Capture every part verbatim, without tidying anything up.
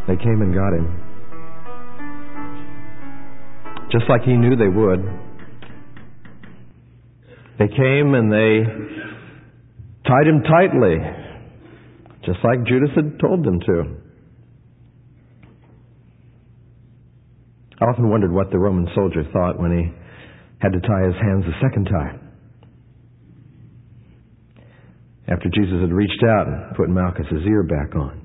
They came and got him. Just like he knew they would. They came and they tied him tightly, just like Judas had told them to. I often wondered what the Roman soldier thought when he had to tie his hands a second time. After Jesus had reached out and put Malchus's ear back on.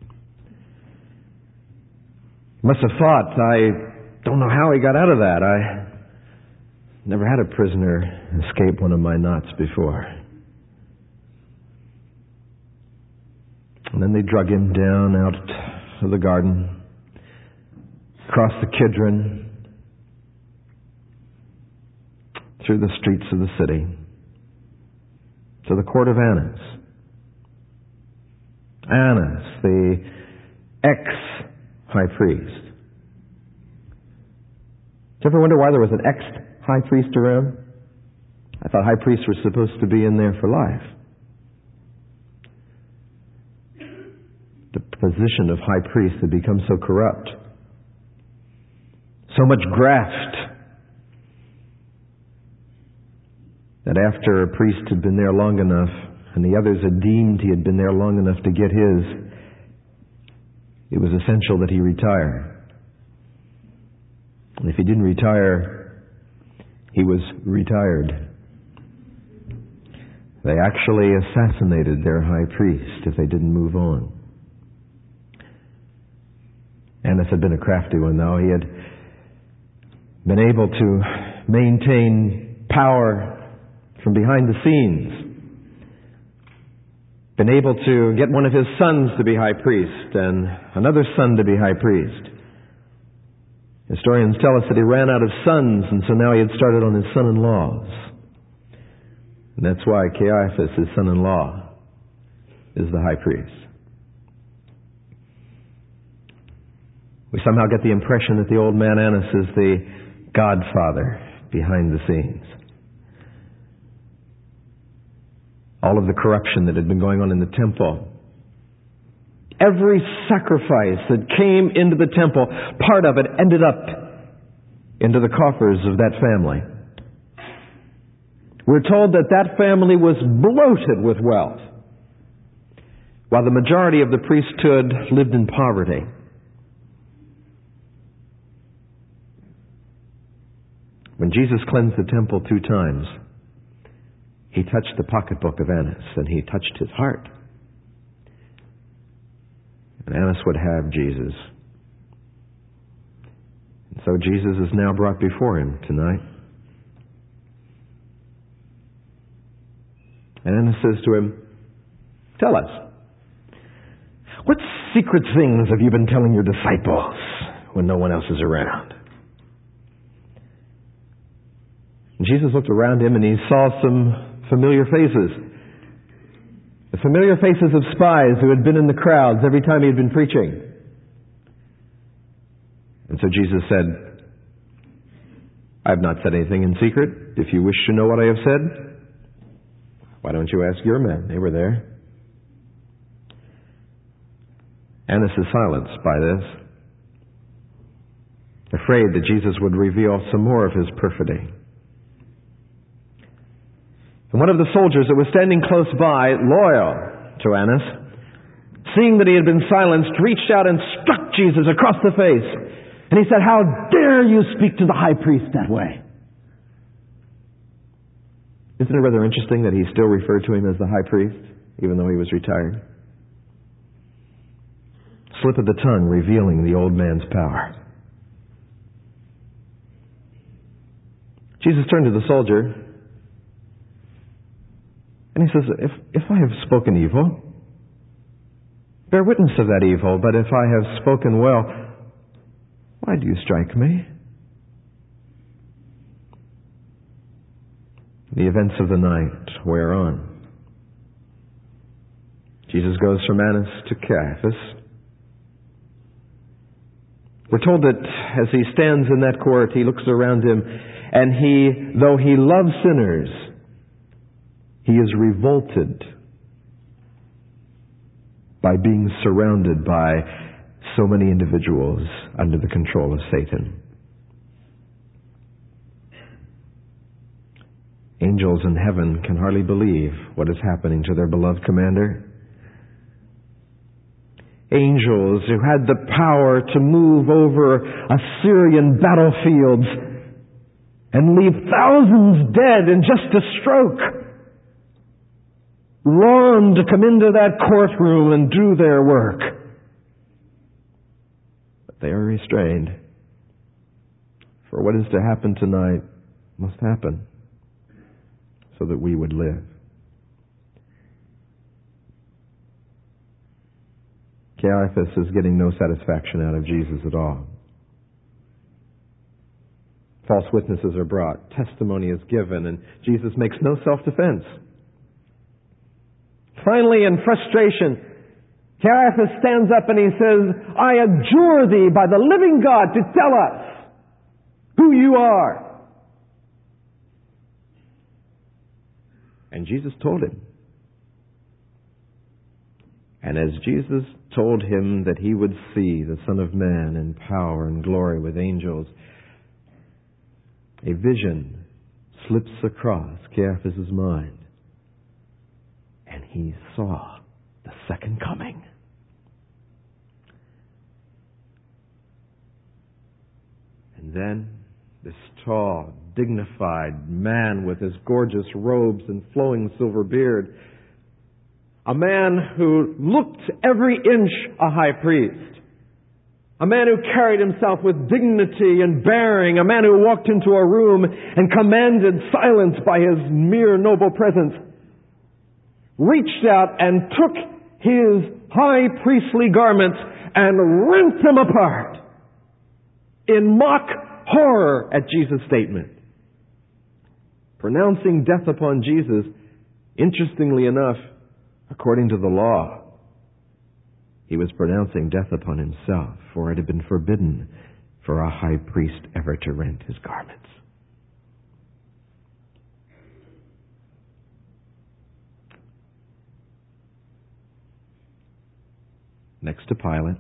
He must have thought, I don't know how he got out of that. I never had a prisoner escape one of my knots before. And then they drug him down out of the garden, across the Kidron, through the streets of the city, to the court of Annas. Annas, the ex-high priest. Did you ever wonder why there was an ex-high priest around? I thought high priests were supposed to be in there for life. The position of high priest had become so corrupt. So much graft that after a priest had been there long enough and the others had deemed he had been there long enough to get his, it was essential that he retire. And if he didn't retire, he was retired. They actually assassinated their high priest if they didn't move on. Annas had been a crafty one, though. He had been able to maintain power from behind the scenes. Been able to get one of his sons to be high priest and another son to be high priest. Historians tell us that he ran out of sons, and so now he had started on his son-in-laws. And that's why Caiaphas, his son-in-law, is the high priest. We somehow get the impression that the old man Annas is the godfather behind the scenes. All of the corruption that had been going on in the temple. Every sacrifice that came into the temple, part of it ended up into the coffers of that family. We're told that that family was bloated with wealth, while the majority of the priesthood lived in poverty. When Jesus cleansed the temple two times, he touched the pocketbook of Annas, and he touched his heart. And Annas would have Jesus. And so Jesus is now brought before him tonight. And Annas says to him, "Tell us, what secret things have you been telling your disciples when no one else is around?" And Jesus looked around him and he saw some familiar faces. The familiar faces of spies who had been in the crowds every time he had been preaching. And so Jesus said, "I have not said anything in secret. If you wish to know what I have said, why don't you ask your men? They were there." Annas is silenced by this, afraid that Jesus would reveal some more of his perfidy. And one of the soldiers that was standing close by, loyal to Annas, seeing that he had been silenced, reached out and struck Jesus across the face. And he said, "How dare you speak to the high priest that way?" Isn't it rather interesting that he still referred to him as the high priest, even though he was retired? Slip of the tongue revealing the old man's power. Jesus turned to the soldier and he says, if, if I have spoken evil, bear witness of that evil. But if I have spoken well, why do you strike me? The events of the night wear on. Jesus goes from Annas to Caiaphas. We're told that as he stands in that court, he looks around him, and he, though he loves sinners, he is revolted by being surrounded by so many individuals under the control of Satan. Angels in heaven can hardly believe what is happening to their beloved commander. Angels who had the power to move over Assyrian battlefields and leave thousands dead in just a stroke, longed to come into that courtroom and do their work. But they are restrained. For what is to happen tonight must happen so that we would live. Caiaphas is getting no satisfaction out of Jesus at all. False witnesses are brought, testimony is given, and Jesus makes no self-defense. Finally, in frustration, Caiaphas stands up and he says, I adjure thee by the living God to tell us who you are. And Jesus told him. And as Jesus told him that he would see the Son of Man in power and glory with angels, a vision slips across Caiaphas' mind. And he saw the second coming. And then this tall, dignified man with his gorgeous robes and flowing silver beard, a man who looked every inch a high priest, a man who carried himself with dignity and bearing, a man who walked into a room and commanded silence by his mere noble presence, reached out and took his high priestly garments and rent them apart in mock horror at Jesus' statement. Pronouncing death upon Jesus, interestingly enough, according to the law, he was pronouncing death upon himself, for it had been forbidden for a high priest ever to rent his garments. Next to Pilate,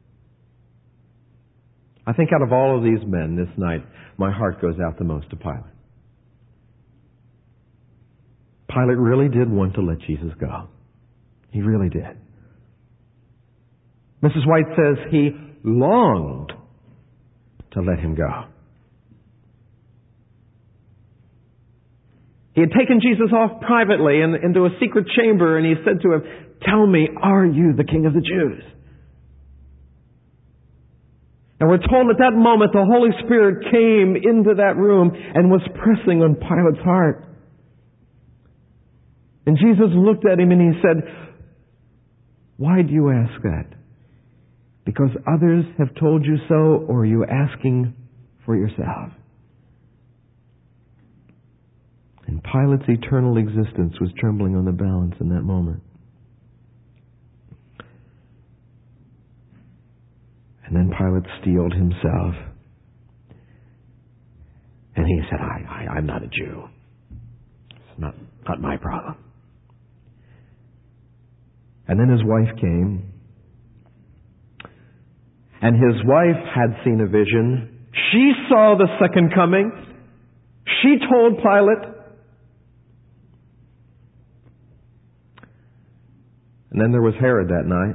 I think out of all of these men this night, my heart goes out the most to Pilate. Pilate really did want to let Jesus go. He really did. Missus White says he longed to let him go. He had taken Jesus off privately and into a secret chamber, and he said to him, "Tell me, are you the King of the Jews?" And we're told at that moment the Holy Spirit came into that room and was pressing on Pilate's heart. And Jesus looked at him and he said, "Why do you ask that? Because others have told you so, or are you asking for yourself?" And Pilate's eternal existence was trembling on the balance in that moment. And then Pilate steeled himself. And he said, I, I, I'm not a Jew. It's not, not my problem. And then his wife came. And his wife had seen a vision. She saw the second coming. She told Pilate. And then there was Herod that night.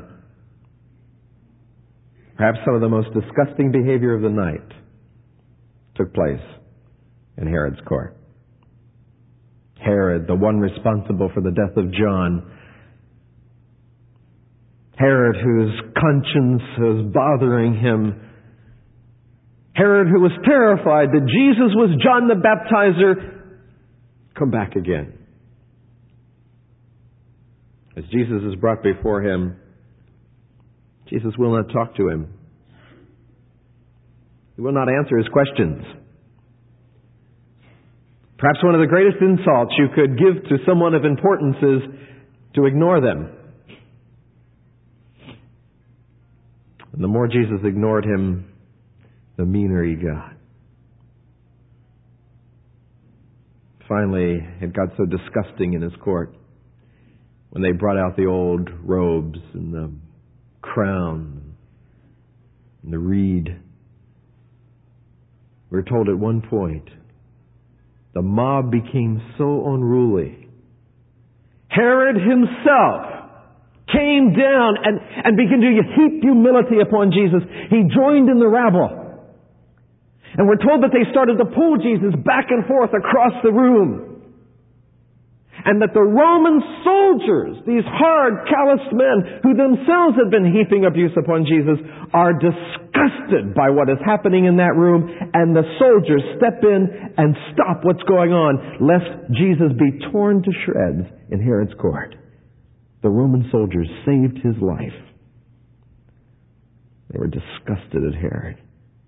Perhaps some of the most disgusting behavior of the night took place in Herod's court. Herod, the one responsible for the death of John. Herod, whose conscience was bothering him. Herod, who was terrified that Jesus was John the Baptizer, come back again. As Jesus is brought before him, Jesus will not talk to him. He will not answer his questions. Perhaps one of the greatest insults you could give to someone of importance is to ignore them. And the more Jesus ignored him, the meaner he got. Finally, it got so disgusting in his court when they brought out the old robes and the crown, We're told at one point, the mob became so unruly. Herod himself came down and, and began to heap humility upon Jesus. He joined in the rabble. And we're told that they started to pull Jesus back and forth across the room. And that the Roman soldiers, these hard, calloused men who themselves had been heaping abuse upon Jesus, are disgusted by what is happening in that room, and the soldiers step in and stop what's going on, lest Jesus be torn to shreds in Herod's court. The Roman soldiers saved his life. They were disgusted at Herod.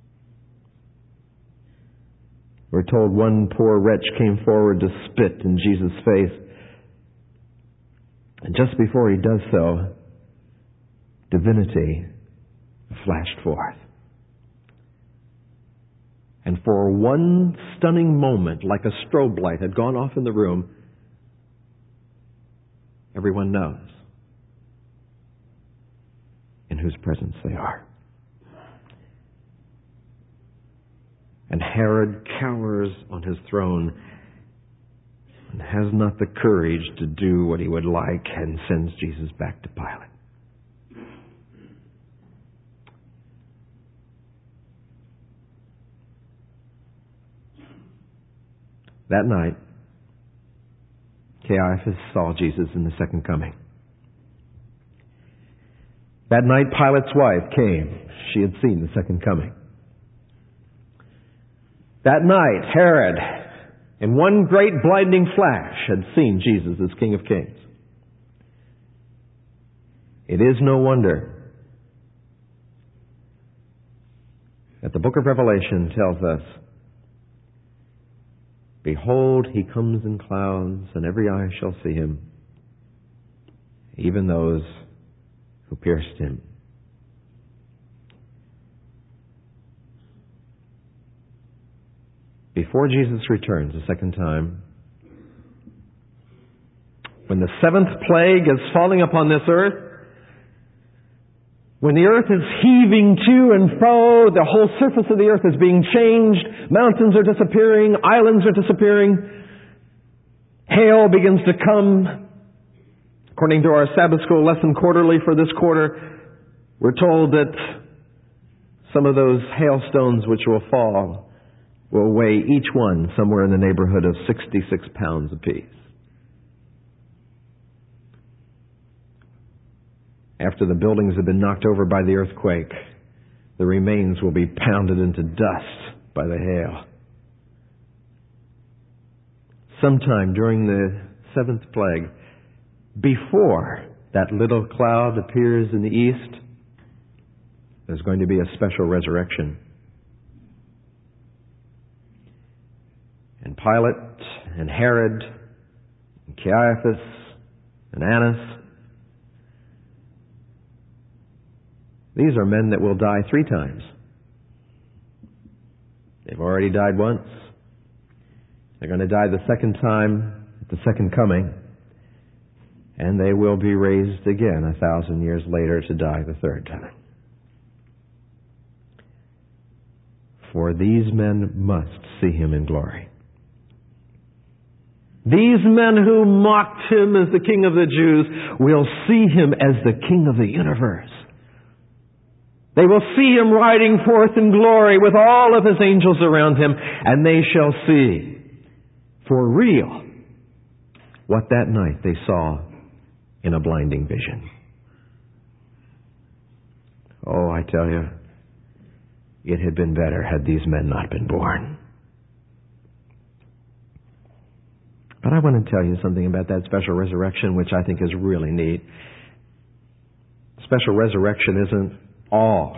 We're told one poor wretch came forward to spit in Jesus' face. And just before he does so, divinity flashed forth. And for one stunning moment, like a strobe light had gone off in the room, everyone knows in whose presence they are. And Herod cowers on his throne and has not the courage to do what he would like, and sends Jesus back to Pilate. That night, Caiaphas saw Jesus in the second coming. That night, Pilate's wife came. She had seen the second coming. That night, Herod, in one great blinding flash, had seen Jesus as King of Kings. It is no wonder that the book of Revelation tells us, "Behold, he comes in clouds, and every eye shall see him, even those who pierced him." Before Jesus returns a second time, when the seventh plague is falling upon this earth, when the earth is heaving to and fro, the whole surface of the earth is being changed, mountains are disappearing, islands are disappearing, hail begins to come. According to our Sabbath School lesson quarterly for this quarter, we're told that some of those hailstones which will fall will weigh each one somewhere in the neighborhood of sixty-six pounds apiece. After the buildings have been knocked over by the earthquake, the remains will be pounded into dust by the hail. Sometime during the seventh plague, before that little cloud appears in the east, there's going to be a special resurrection. And Pilate and Herod and Caiaphas and Annas, these are men that will die three times. They've already died once. They're going to die the second time at the second coming. And they will be raised again a thousand years later to die the third time. For these men must see him in glory. These men who mocked him as the King of the Jews will see him as the King of the universe. They will see him riding forth in glory with all of his angels around him, and they shall see for real what that night they saw in a blinding vision. Oh, I tell you, it had been better had these men not been born. But I want to tell you something about that special resurrection, which I think is really neat. Special resurrection isn't all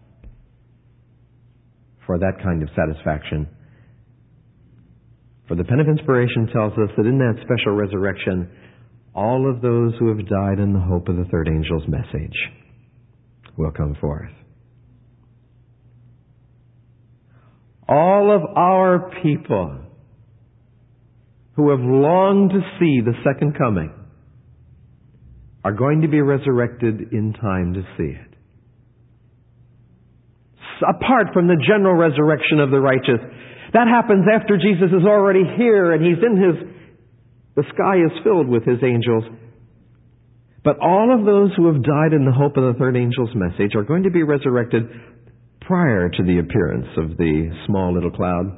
for that kind of satisfaction. For the Pen of Inspiration tells us that in that special resurrection, all of those who have died in the hope of the third angel's message will come forth. All of our people who have longed to see the second coming are going to be resurrected in time to see it. apart from the general resurrection of the righteous. That happens after Jesus is already here and He's in His, the sky is filled with His angels. But all of those who have died in the hope of the third angel's message are going to be resurrected prior to the appearance of the small little cloud.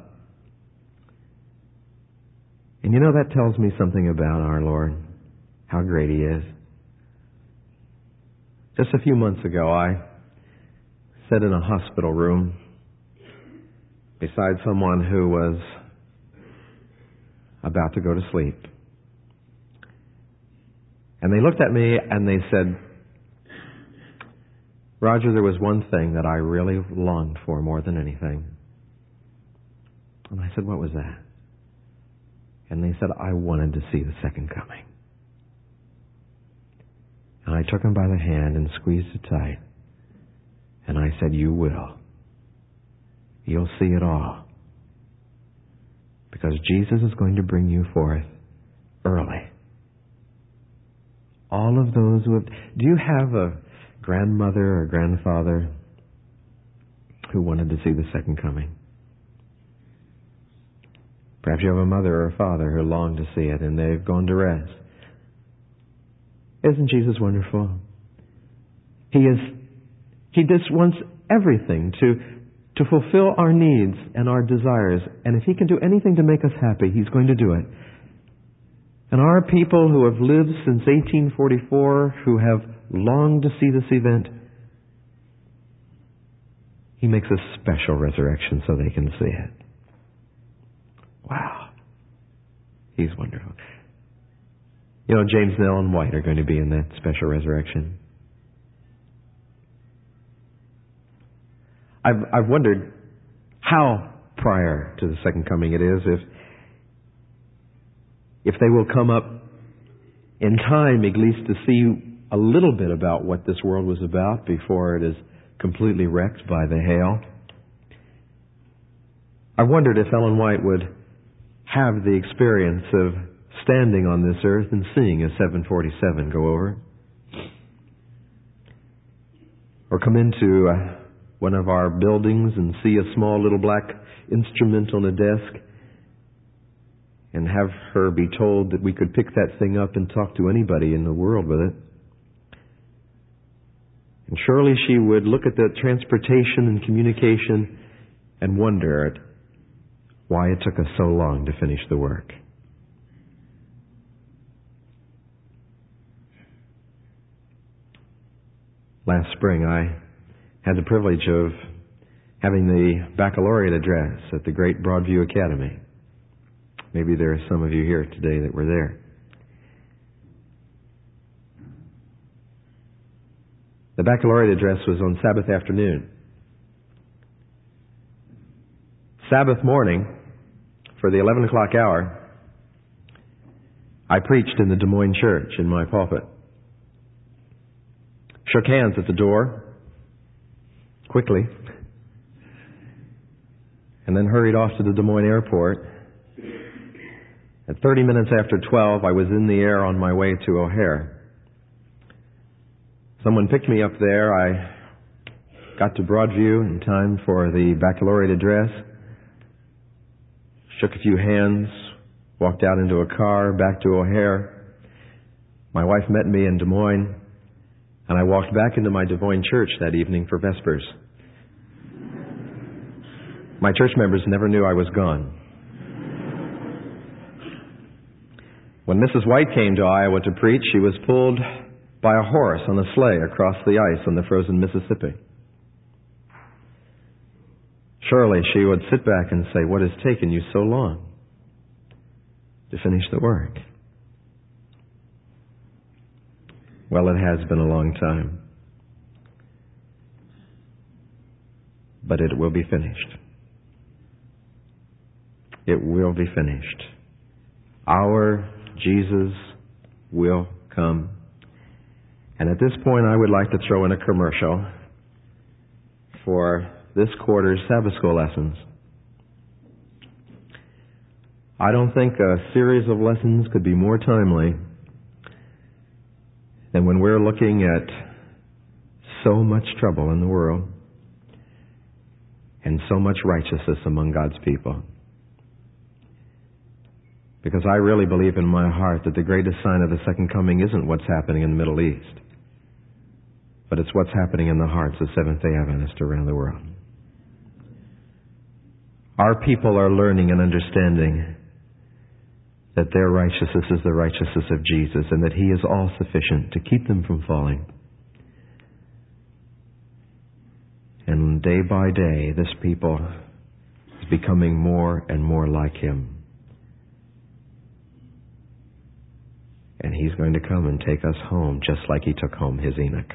And you know, that tells me something about our Lord, how great He is. Just a few months ago, I sat in a hospital room beside someone who was about to go to sleep. And they looked at me and they said, Roger, there was one thing that I really longed for more than anything. And I said, what was that? And they said, I wanted to see the second coming. And I took him by the hand and squeezed it tight. And I said, you will. You'll see it all. Because Jesus is going to bring you forth early. All of those who have... Do you have a grandmother or grandfather who wanted to see the second coming? Perhaps you have a mother or a father who longed to see it and they've gone to rest. Isn't Jesus wonderful? He is, He just wants everything to, to fulfill our needs and our desires. And if He can do anything to make us happy, He's going to do it. And our people who have lived since eighteen forty-four, who have longed to see this event, He makes a special resurrection so they can see it. Wow. He's wonderful. You know, James and Ellen White are going to be in that special resurrection. I've, I've wondered how prior to the second coming it is, if if they will come up in time at least to see a little bit about what this world was about before it is completely wrecked by the hail. I wondered if Ellen White would have the experience of standing on this earth and seeing a seven forty-seven go over. Or come into uh, one of our buildings and see a small little black instrument on a desk and have her be told that we could pick that thing up and talk to anybody in the world with it. And surely she would look at the transportation and communication and wonder at why it took us so long to finish the work. Last spring, I had the privilege of having the baccalaureate address at the great Broadview Academy. Maybe there are some of you here today that were there. The baccalaureate address was on Sabbath afternoon. Sabbath morning, for the eleven o'clock hour, I preached in the Des Moines church in my pulpit. Shook hands at the door, quickly, and then hurried off to the Des Moines airport. At thirty minutes after twelve, I was in the air on my way to O'Hare. Someone picked me up there. I got to Broadview in time for the baccalaureate address. Shook a few hands, walked out into a car, back to O'Hare. My wife met me in Des Moines, and I walked back into my Des Moines church that evening for Vespers. My church members never knew I was gone. When Missus White came to Iowa to preach, she was pulled by a horse on a sleigh across the ice on the frozen Mississippi. Surely she would sit back and say, what has taken you so long to finish the work? Well, it has been a long time. But it will be finished. It will be finished. Our Jesus will come. And at this point, I would like to throw in a commercial for this quarter's Sabbath School lessons. I don't think a series of lessons could be more timely than when we're looking at so much trouble in the world and so much righteousness among God's people. Because I really believe in my heart that the greatest sign of the second coming isn't what's happening in the Middle East, but it's what's happening in the hearts of Seventh-day Adventists around the world. Our people are learning and understanding that their righteousness is the righteousness of Jesus and that He is all sufficient to keep them from falling. And day by day, this people is becoming more and more like Him. And He's going to come and take us home just like He took home His Enoch.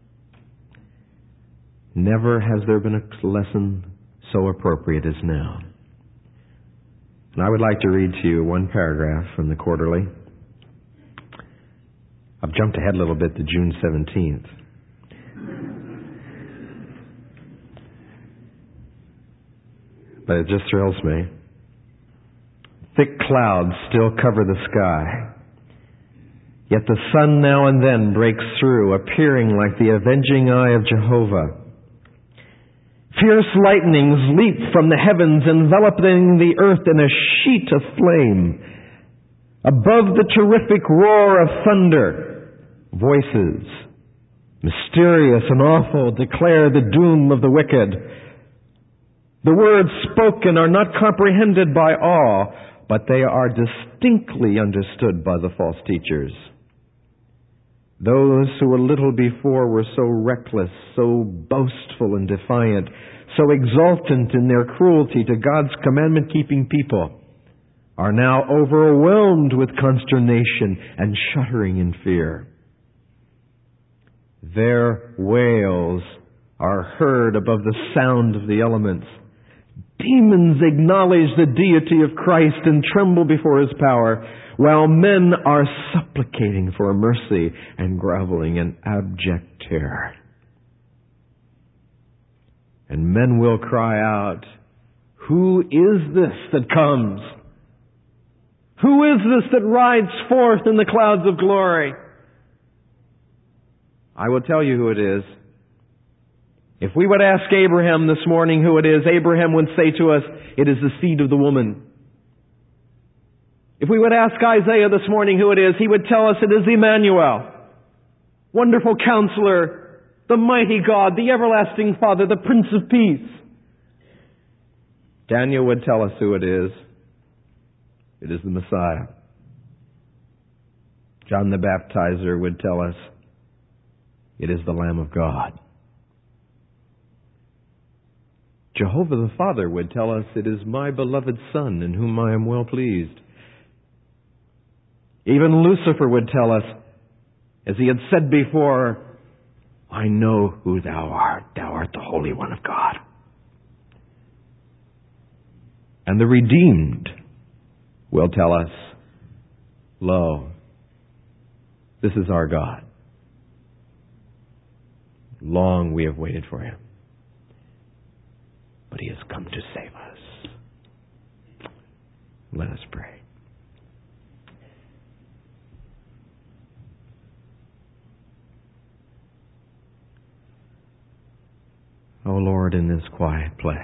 Never has there been a lesson so appropriate as now. And I would like to read to you one paragraph from the Quarterly. I've jumped ahead a little bit to June seventeenth. But it just thrills me. Thick clouds still cover the sky. Yet the sun now and then breaks through, appearing like the avenging eye of Jehovah. Fierce lightnings leap from the heavens, enveloping the earth in a sheet of flame. Above the terrific roar of thunder, voices, mysterious and awful, declare the doom of the wicked. The words spoken are not comprehended by all, but they are distinctly understood by the false teachers. Those who a little before were so reckless, so boastful and defiant, so exultant in their cruelty to God's commandment-keeping people, are now overwhelmed with consternation and shuddering in fear. Their wails are heard above the sound of the elements. Demons acknowledge the deity of Christ and tremble before His power, while men are supplicating for mercy and groveling in abject terror. And men will cry out, "Who is this that comes? Who is this that rides forth in the clouds of glory?" I will tell you who it is. If we would ask Abraham this morning who it is, Abraham would say to us, "It is the seed of the woman." If we would ask Isaiah this morning who it is, he would tell us it is Emmanuel, Wonderful Counselor, the Mighty God, the Everlasting Father, the Prince of Peace. Daniel would tell us who it is. It is the Messiah. John the Baptizer would tell us it is the Lamb of God. Jehovah the Father would tell us, "It is my beloved Son in whom I am well pleased." Even Lucifer would tell us, as he had said before, "I know who thou art. Thou art the Holy One of God." And the redeemed will tell us, "Lo, this is our God. Long we have waited for Him, but He has come to save us." Let us pray. Oh Lord, in this quiet place,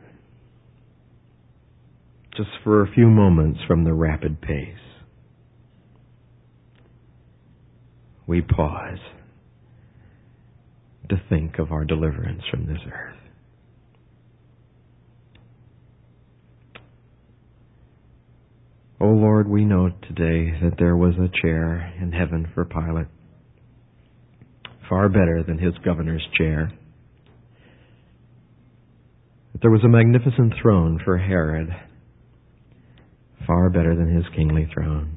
just for a few moments from the rapid pace, we pause to think of our deliverance from this earth. Oh Lord, we know today that there was a chair in heaven for Pilate, far better than his governor's chair. That there was a magnificent throne for Herod, far better than his kingly throne.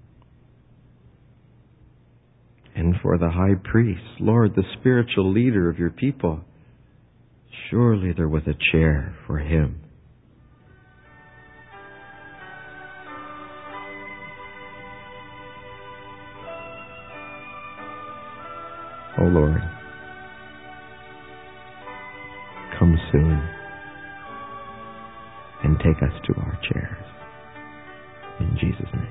And for the high priest, Lord, the spiritual leader of your people, surely there was a chair for him. Oh Lord, come soon and take us to our chairs. In Jesus' name.